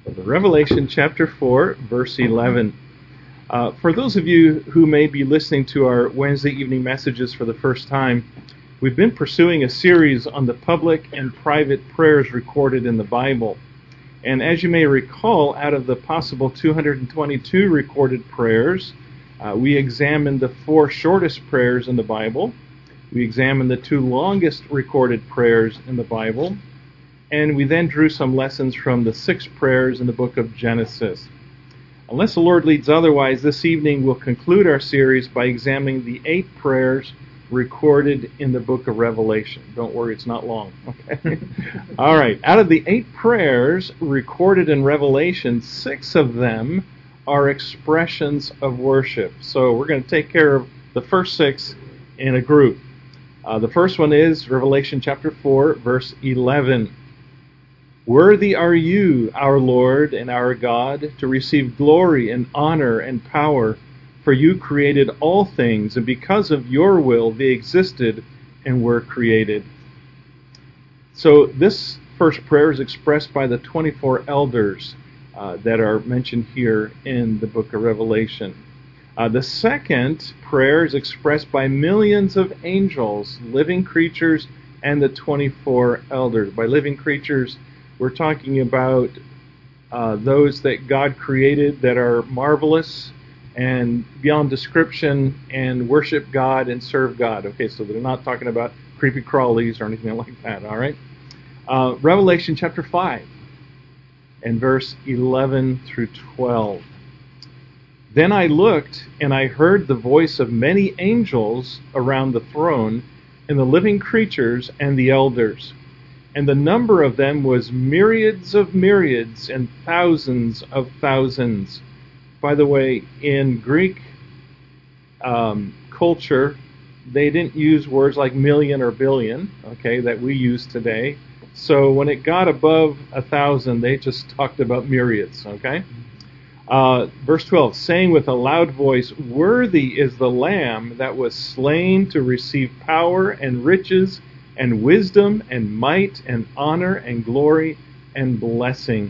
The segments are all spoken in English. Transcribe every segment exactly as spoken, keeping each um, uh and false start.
Revelation chapter four, verse eleven. Uh, for those of you who may be listening to our Wednesday evening messages for the first time, we've been pursuing a series on the public and private prayers recorded in the Bible. And as you may recall, out of the possible two hundred twenty-two recorded prayers, uh, we examined the four shortest prayers in the Bible. We examined the two longest recorded prayers in the Bible. And we then drew some lessons from the six prayers in the book of Genesis. Unless the Lord leads otherwise, this evening we'll conclude our series by examining the eight prayers recorded in the book of Revelation. Don't worry, it's not long. Okay. All right. Out of the eight prayers recorded in Revelation, six of them are expressions of worship. So we're going to take care of the first six in a group. Uh, the first one is Revelation chapter four, verse eleven. Worthy are you, our Lord and our God, to receive glory and honor and power, for you created all things, and because of your will they existed and were created. So this first prayer is expressed by the twenty-four elders uh, that are mentioned here in the book of Revelation. Uh, the second prayer is expressed by millions of angels, living creatures, and the twenty-four elders. By living creatures, we're talking about uh, those that God created that are marvelous and beyond description and worship God and serve God. Okay, so they're not talking about creepy crawlies or anything like that, all right? Uh, Revelation chapter five and verse eleven through twelve. Then I looked, and I heard the voice of many angels around the throne, and the living creatures and the elders. And the number of them was myriads of myriads and thousands of thousands. By the way, in Greek um, culture, they didn't use words like million or billion, okay, that we use today. So when it got above a thousand, they just talked about myriads, okay? Uh, verse twelve, saying with a loud voice, worthy is the Lamb that was slain to receive power and riches and wisdom and might and honor and glory and blessing.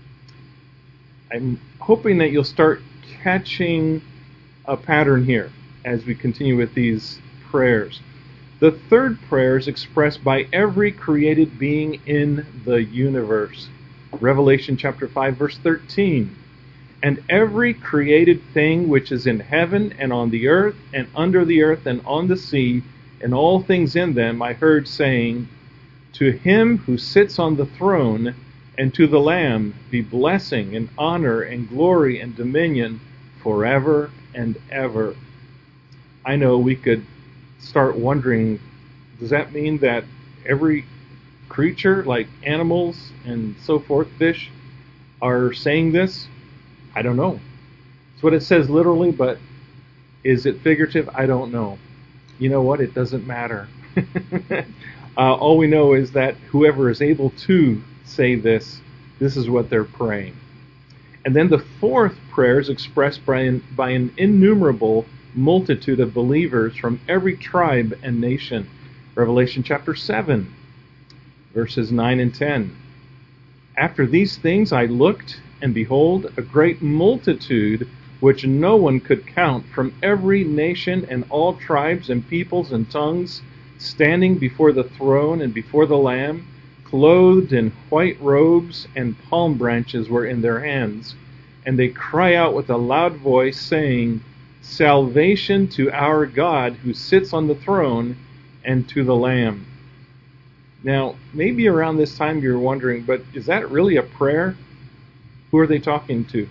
I'm hoping that you'll start catching a pattern here as we continue with these prayers. The third prayer is expressed by every created being in the universe. Revelation chapter five, verse thirteen. And every created thing which is in heaven and on the earth and under the earth and on the sea, and all things in them, I heard saying, to him who sits on the throne and to the Lamb be blessing and honor and glory and dominion forever and ever. I know we could start wondering, does that mean that every creature, like animals and so forth, fish, are saying this? I don't know. It's what it says literally, but is it figurative? I don't know. You know what? It doesn't matter. uh, all we know is that whoever is able to say this, this is what they're praying. And then the fourth prayer is expressed by an, by an innumerable multitude of believers from every tribe and nation. Revelation chapter seven, verses nine and ten. After these things I looked, and behold, a great multitude which no one could count, from every nation and all tribes and peoples and tongues, standing before the throne and before the Lamb, clothed in white robes, and palm branches were in their hands. And they cry out with a loud voice, saying, Salvation to our God who sits on the throne and to the Lamb. Now, maybe around this time you're wondering, but is that really a prayer? Who are they talking to?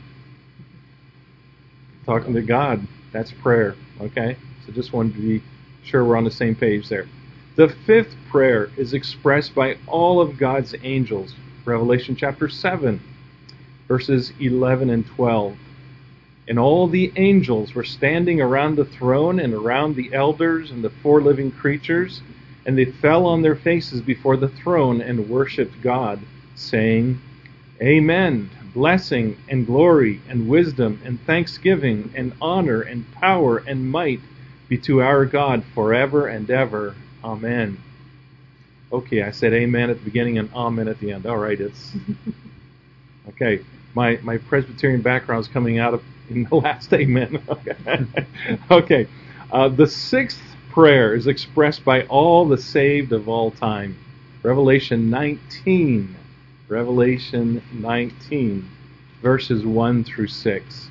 Talking to God. That's prayer, okay? So just wanted to be sure we're on the same page there. The fifth prayer is expressed by all of God's angels. Revelation chapter seven, verses eleven and twelve. And all the angels were standing around the throne and around the elders and the four living creatures, and they fell on their faces before the throne and worshipped God, saying, Amen. Blessing and glory and wisdom and thanksgiving and honor and power and might be to our God forever and ever. Amen. Okay, I said amen at the beginning and amen at the end. All right, it's... Okay. My my Presbyterian background is coming out of in the last amen. Okay. okay. Uh, the sixth prayer is expressed by all the saved of all time. Revelation nineteen. Revelation nineteen, verses one through six.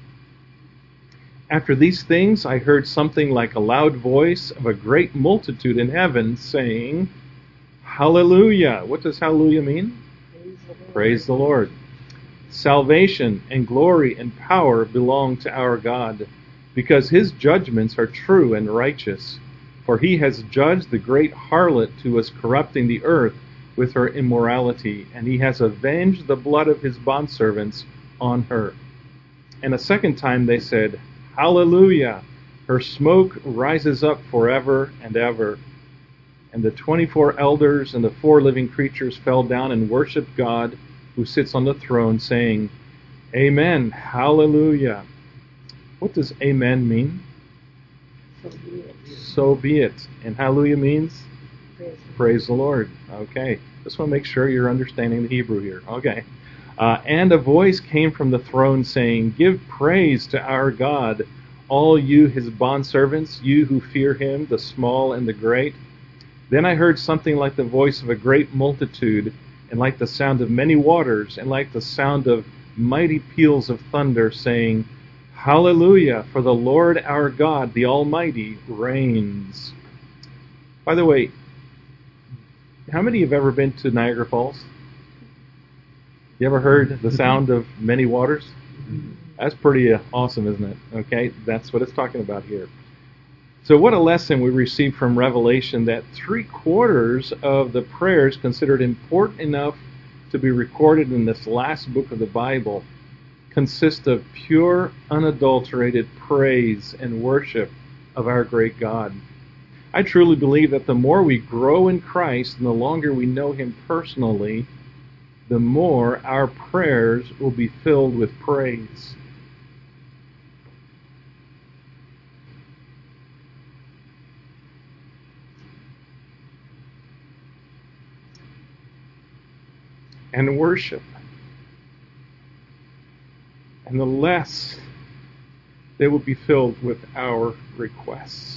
After these things I heard something like a loud voice of a great multitude in heaven saying, Hallelujah. What does hallelujah mean? Praise the Lord. Praise the Lord. Salvation and glory and power belong to our God, because his judgments are true and righteous. For he has judged the great harlot who was corrupting the earth with her immorality, and he has avenged the blood of his bondservants on her. And a second time they said, Hallelujah! Her smoke rises up forever and ever. And the twenty-four elders and the four living creatures fell down and worshipped God, who sits on the throne, saying, Amen, Hallelujah. What does Amen mean? So be it. So be it. And Hallelujah means? Praise, Praise the Lord. Okay. Just want to make sure you're understanding the Hebrew here. Okay. Uh, and a voice came from the throne saying, Give praise to our God, all you his bondservants, you who fear him, the small and the great. Then I heard something like the voice of a great multitude, and like the sound of many waters, and like the sound of mighty peals of thunder, saying, Hallelujah, for the Lord our God, the Almighty, reigns. By the way, how many have ever been to Niagara Falls? You ever heard the sound of many waters? That's pretty uh, awesome, isn't it? Okay, that's what it's talking about here. So what a lesson we receive from Revelation, that three quarters of the prayers considered important enough to be recorded in this last book of the Bible consist of pure, unadulterated praise and worship of our great God. I truly believe that the more we grow in Christ and the longer we know him personally, the more our prayers will be filled with praise. And worship. And the less they will be filled with our requests.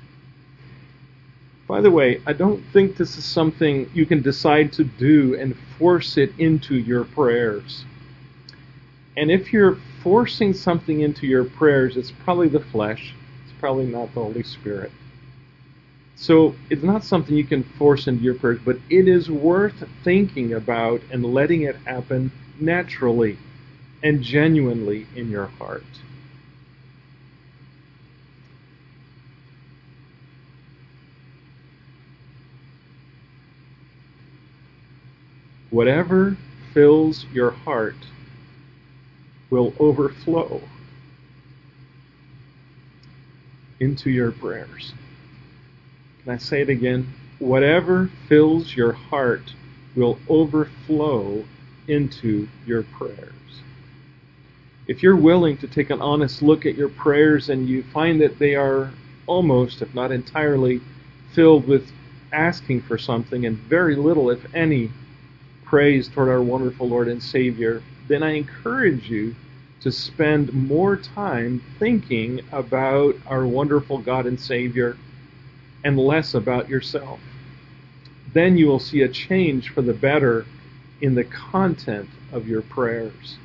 By the way, I don't think this is something you can decide to do and force it into your prayers. And if you're forcing something into your prayers, it's probably the flesh. It's probably not the Holy Spirit. So it's not something you can force into your prayers, but it is worth thinking about and letting it happen naturally and genuinely in your heart. Whatever fills your heart will overflow into your prayers. Can I say it again? Whatever fills your heart will overflow into your prayers. If you're willing to take an honest look at your prayers and you find that they are almost, if not entirely, filled with asking for something and very little, if any, praise toward our wonderful Lord and Savior, then I encourage you to spend more time thinking about our wonderful God and Savior and less about yourself. Then you will see a change for the better in the content of your prayers.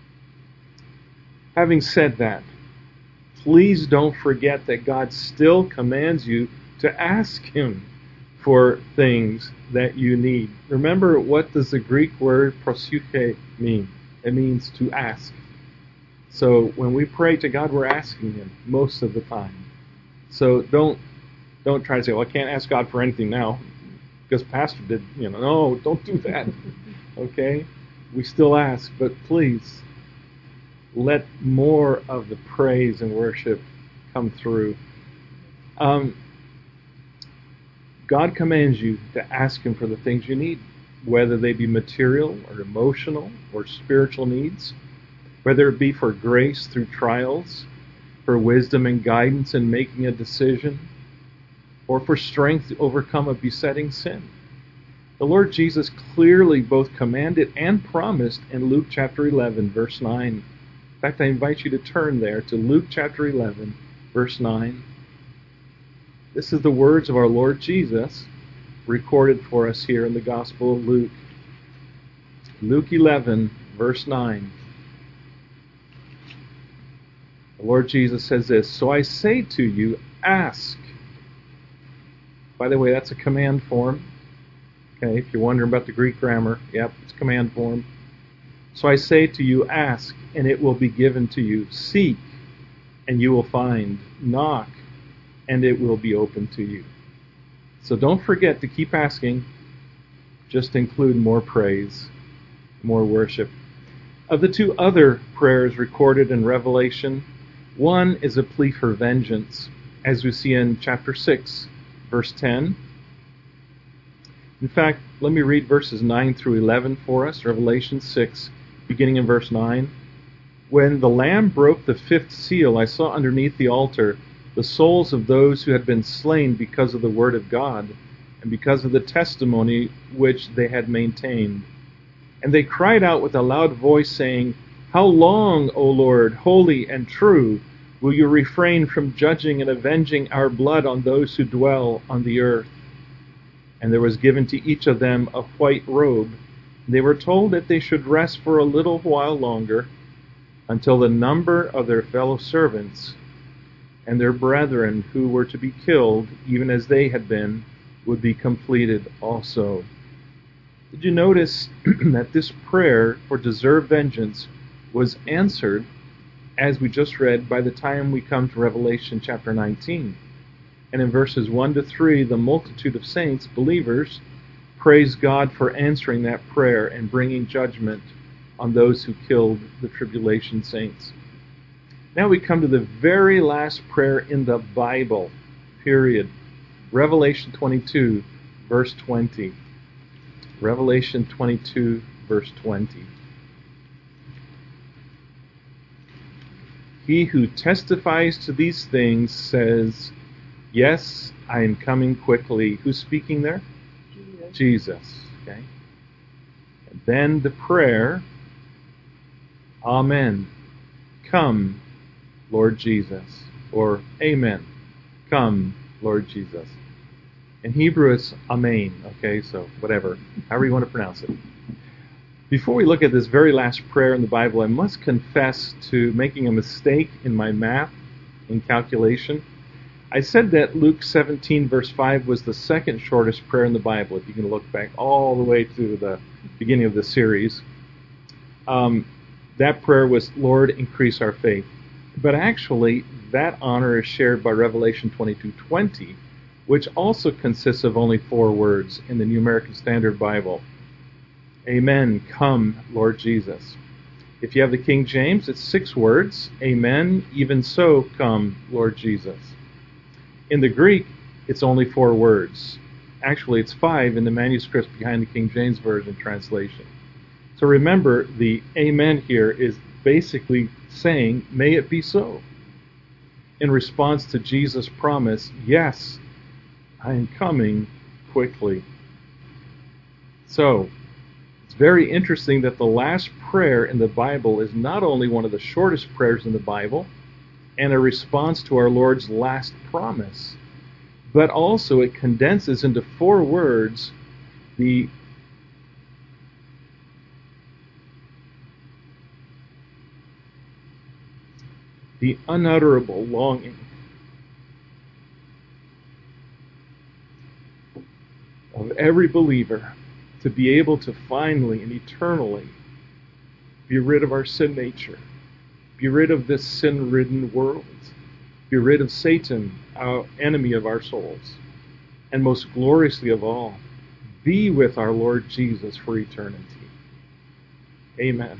Having said that, please don't forget that God still commands you to ask him for things that you need. Remember, what does the Greek word prosuche mean? It means to ask. So when we pray to God, we're asking him most of the time. So don't don't try to say, well, I can't ask God for anything now because Pastor did, you know, no, don't do that. Okay? We still ask, but please let more of the praise and worship come through. Um, God commands you to ask him for the things you need, whether they be material or emotional or spiritual needs, whether it be for grace through trials, for wisdom and guidance in making a decision, or for strength to overcome a besetting sin. The Lord Jesus clearly both commanded and promised in Luke chapter eleven, verse nine. In fact, I invite you to turn there to Luke chapter eleven, verse nine. This is the words of our Lord Jesus recorded for us here in the Gospel of Luke. Luke eleven, verse nine. The Lord Jesus says this, "So I say to you, ask." By the way, that's a command form. Okay, if you're wondering about the Greek grammar, yep, it's command form. "So I say to you, ask, and it will be given to you. Seek, and you will find. Knock, and it will be open to you." So don't forget to keep asking. Just include more praise, more worship. Of the two other prayers recorded in Revelation, one is a plea for vengeance, as we see in chapter six, verse ten. In fact, let me read verses nine through eleven for us, Revelation six, beginning in verse nine. "When the Lamb broke the fifth seal, I saw underneath the altar the souls of those who had been slain because of the word of God and because of the testimony which they had maintained. And they cried out with a loud voice, saying, 'How long, O Lord, holy and true, will you refrain from judging and avenging our blood on those who dwell on the earth?' And there was given to each of them a white robe. They were told that they should rest for a little while longer, until the number of their fellow servants and their brethren who were to be killed, even as they had been, would be completed also." Did you notice that this prayer for deserved vengeance was answered, as we just read, by the time we come to Revelation chapter nineteen? And in verses one to three, the multitude of saints, believers, praise God for answering that prayer and bringing judgment on those who killed the tribulation saints. Now we come to the very last prayer in the Bible, period. Revelation twenty-two, verse twenty. Revelation twenty-two, verse twenty. "He who testifies to these things says, 'Yes, I am coming quickly.'" Who's speaking there? Jesus. Jesus. Okay. And then the prayer, "Amen. Come, Lord Jesus." Or "Amen. Come, Lord Jesus." In Hebrew, it's Amen. Okay, so whatever, however you want to pronounce it. Before we look at this very last prayer in the Bible, I must confess to making a mistake in my math in calculation. I said that Luke seventeen, verse five was the second shortest prayer in the Bible, if you can look back all the way to the beginning of the series. Um, that prayer was, "Lord, increase our faith." But actually, that honor is shared by Revelation twenty-two twenty, which also consists of only four words in the New American Standard Bible. "Amen, come, Lord Jesus." If you have the King James, it's six words. "Amen, even so, come, Lord Jesus." In the Greek, it's only four words. Actually, it's five in the manuscripts behind the King James Version translation. So remember, the amen here is basically saying, "May it be so," in response to Jesus' promise, "Yes, I am coming quickly." So, it's very interesting that the last prayer in the Bible is not only one of the shortest prayers in the Bible and a response to our Lord's last promise, but also it condenses into four words the the unutterable longing of every believer to be able to finally and eternally be rid of our sin nature, be rid of this sin-ridden world, be rid of Satan, our enemy of our souls, and most gloriously of all, be with our Lord Jesus for eternity. Amen.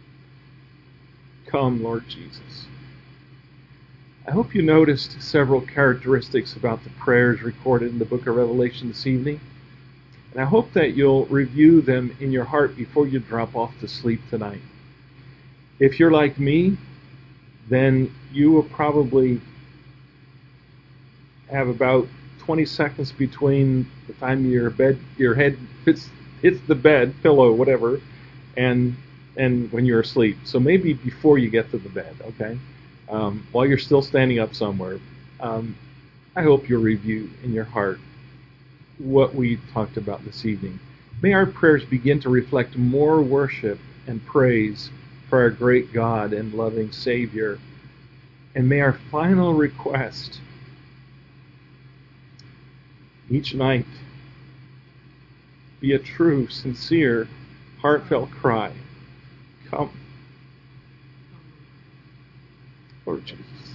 Come, Lord Jesus. I hope you noticed several characteristics about the prayers recorded in the book of Revelation this evening, and I hope that you'll review them in your heart before you drop off to sleep tonight. If you're like me, then you will probably have about twenty seconds between the time your bed, your head fits, hits the bed, pillow, whatever, and and when you're asleep. So maybe before you get to the bed, okay? Um, while you're still standing up somewhere. Um, I hope you'll review in your heart what we talked about this evening. May our prayers begin to reflect more worship and praise for our great God and loving Savior. And may our final request each night be a true, sincere, heartfelt cry. Come, Lord Jesus.